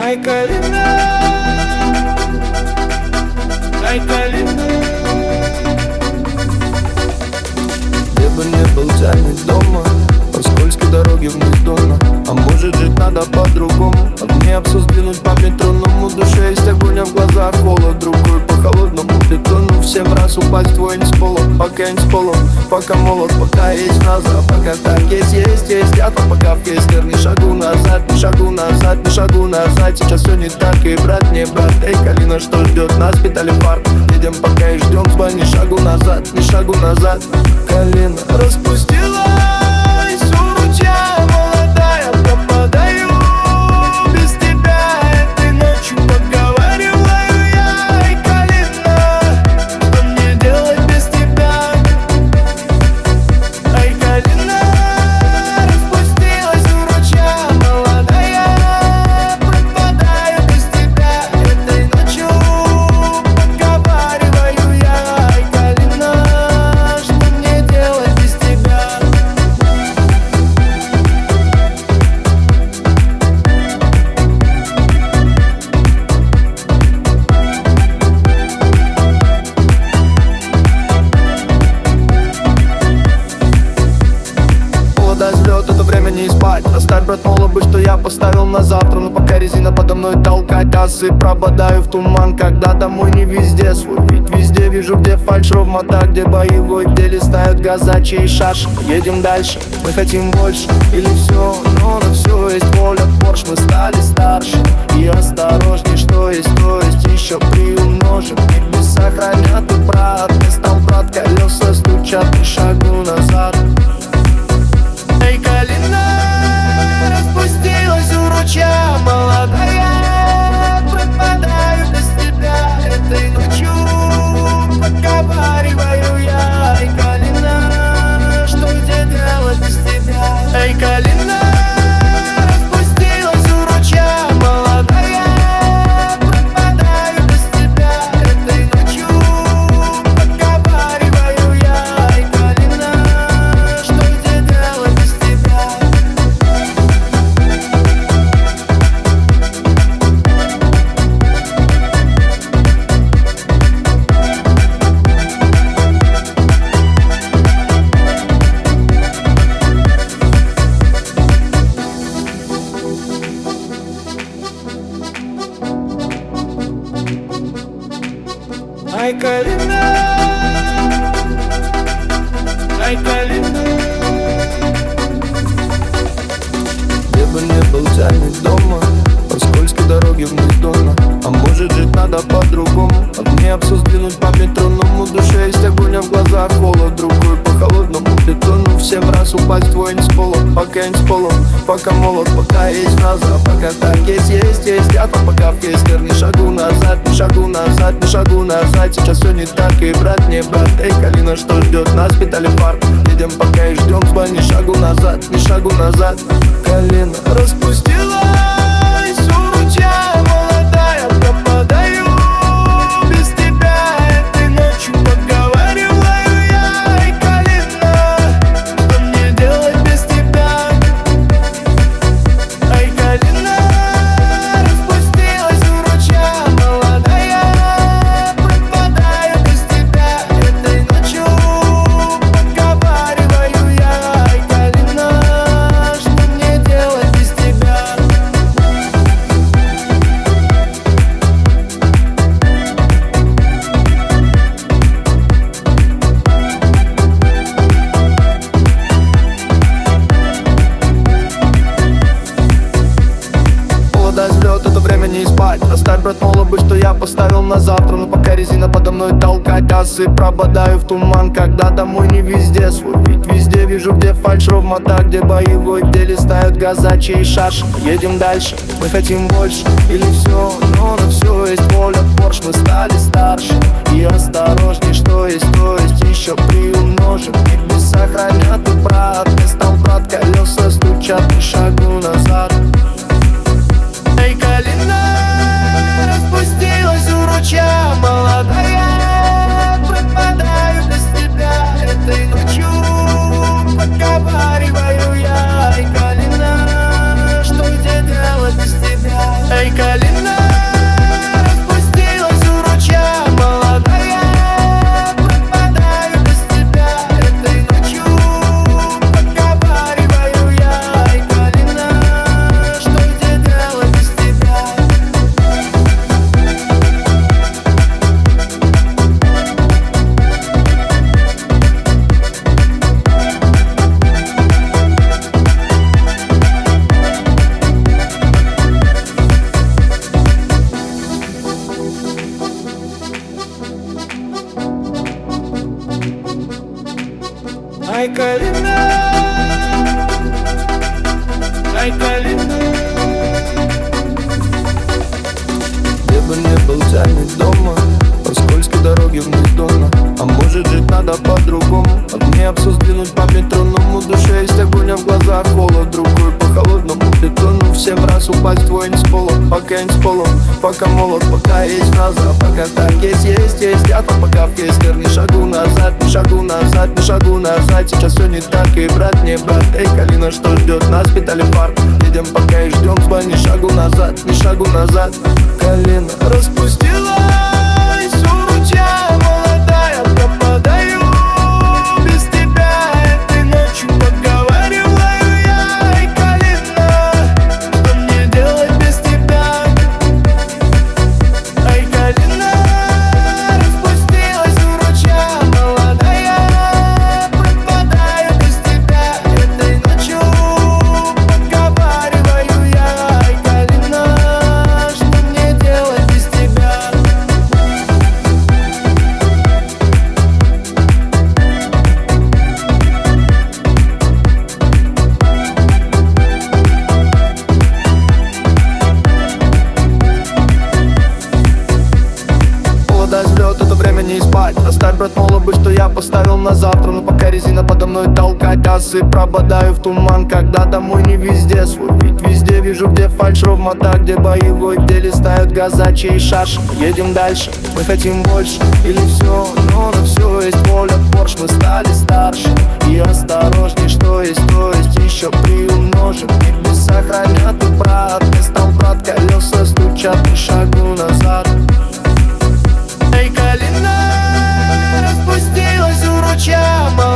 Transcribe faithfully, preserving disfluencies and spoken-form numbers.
Ай, Калина, ай, Калина. Где бы не был, тянет дома по скользкой дороге вниз дома. А может жить надо по-другому. А мне абсу сдвинуть по метроному. В душе есть огонь, а в глазах холод. Рукой по холодному бетону. Всем раз упасть в твой не с пола. Пока не с полом, пока молод, пока есть назад. Пока так есть, есть, есть. Я там пока в кейстер. Не шагу назад, не шагу назад, не шагу назад. Сейчас все не так, и брат не брат. Эй, Калина, что ждет нас, питали фарт. Едем пока и ждем, звонь, не шагу назад, не шагу назад. Калина распустилась у ручья, молодая, пропадаю без тебя. Этой ночью поговариваю я. Эй, Калина, что мне делать без тебя? Эй, Калина распустилась у ручья, молодая, пропадаю без тебя. Этой ночью поговариваю я. Эй, Калина, что мне делать без тебя? Взлет, это время не спать. Оставь, брат, молобы, что я поставил на завтра. Но пока резина подо мной толкать, асы пропадаю в туман. Когда домой не везде свой вид, везде вижу, где фальшь, ровмота, где боевой, где листают газачи и шаши. Едем дальше, мы хотим больше или все, но на все есть воля. Порш, мы стали старше и осторожней, что есть, то есть еще приумножим. Небеса хранят и брат, не стал брат, колеса стучат, не шагу назад. Эй, Калина распустилась у ручья, молодая, пропадаю без тебя. Этой ночью поговариваю я. Эй, Калина, что где делать без тебя? Эй, Калина распустилась у ручья, молодая, пропадаю без тебя. Этой ночью поговариваю я. Эй, Калина, что где делать без тебя? Ай, Калина, ай, Калина. Где бы не был, тянет дома по скользкой дороге вниз дома. А может жить надо по-другому. А мне абсу сдвинуть по метроному. В душе есть огонь, а в глазах холод. Рукой по холодному бетону. Всем раз упасть в твой не с пола. Пока не с полом, пока молод, пока есть назад. Пока так есть, есть, есть. Я там пока в кейстер. Не шагу назад, не шагу назад, не шагу назад. Сейчас все не так, и брат не брат. Эй, Калина, что ждет нас, питали фарт. Едем пока и ждем, звонь, не шагу назад, не шагу назад. Калина распустилась у ручья, молодая, пропадаю без тебя. Этой ночью поговариваю я. Эй, Калина, что мне делать без тебя? Эй, Калина распустилась у ручья, молодая, пропадаю без тебя. Этой ночью поговариваю я. Эй, Калина, что мне делать без тебя? Взлет, это время не спать. Оставь, брат, молобы, что я поставил на завтра. Но пока резина подо мной толкать, асы пропадаю в туман. Когда домой не везде свой вид, везде вижу, где фальшь, ровмота, где боевой, где листают газачи и шаши. Едем дальше, мы хотим больше или все, но на все есть воля. Порш, мы стали старше и осторожней, что есть, то есть еще приумножим. Небеса хранят и брат, не стал брат, колеса стучат, не шагу назад. Эй, Калина распустилась у ручья, молодая, пропадаю без тебя. Этой ночью поговариваю я. Эй, Калина, что где делать без тебя? Эй, Калина. Ай, Калина, ай, Калина. Где бы не был, тянет дома по скользкой дороге вниз дома. А может жить надо по-другому. От мне абсурд сдвинуть по метроному. В душе есть огонь, а в глазах холод. Рукой по холодному бетону. Всем раз упасть твой не с пола. Пока не с пола, пока молод, пока есть фраза. Пока так есть, есть, есть. Я там пока в кейстер. Не шагу назад, не шагу назад, не шагу назад. Сейчас все не так, и брат не брат. Эй, Калина, что ждет нас? Питали парк. Едем пока и ждем с бой. Не шагу назад, не шагу назад. Калина распустилась у ручья, молодая, пропадаю без тебя. Этой ночью подговариваю я. Эй, Калина, что мне делать без тебя? Эй, Калина распустилась у ручья, молодая, пропадаю без тебя. Этой ночью подговариваю я. Эй, Калина, что мне делать без тебя? Холода, взлет, это время не спать. Оставь, брат, молобы, что я поставил на завтра. Но пока резина подо мной толкать асы, пропадаю в туман, когда домой не везде свой. Ведь везде вижу, где фальшь, ровмота, где боевой, где листают газачи и шаши. Едем дальше, мы хотим больше. Или все, но на все есть воля. Порш, мы стали старше и осторожней. Что есть, то есть, еще приумножим. Небеса хранят и брат. Не стал брат, колеса стучат, не шагу назад. Эй, Калина распустилась у ручья,